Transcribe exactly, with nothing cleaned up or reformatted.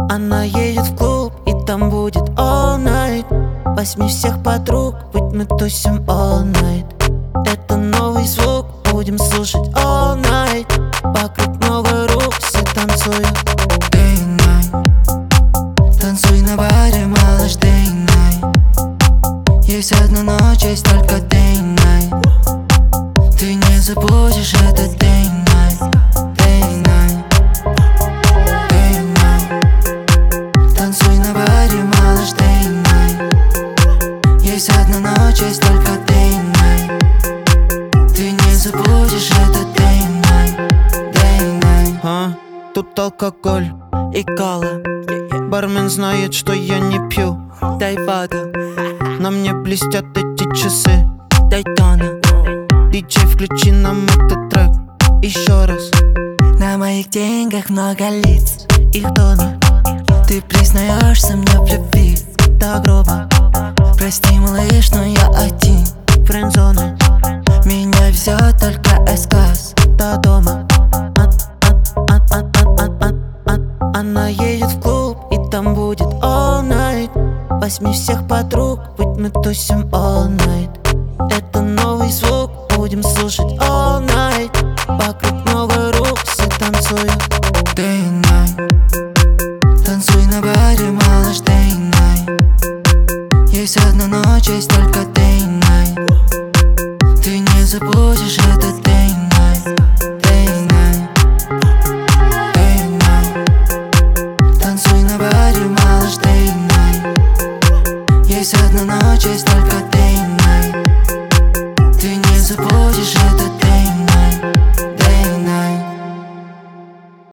Она едет в клуб, и там будет all night. Возьми всех подруг, ведь мы тусим all night. Это новый звук, будем слушать all night. Вокруг много рук, все танцуют. Day and night. Танцуй на баре, малыш, day and night. Есть одна ночь, есть только day and night. Ты не забудешь этот day and night. Day and night. Day and night. Танцуй на баре, малыш, day and night. Есть одна ночь, есть только day and night. Ты не забудешь этот day and night. Day and night. А, тут алкоголь и кола. Бармен знает, что я не пью. Дай воду. На мне блестят эти часы Дайтона. Диджей, включи нам этот трек еще раз. На моих деньгах много лиц, Их тона. ты признаешься мне в любви. Да грубо. Прости, малыш, но я один. Френдзона. Меня везет только эс-класс. До дома. А- а- а- а- а- а- а- а- Она едет в клуб, и там будет all night. Возьми всех подруг, ведь мы тусим all night. Это новый звук, будем слушать all night. Вокруг много рук, все танцуют. Day and night. Танцуй на баре,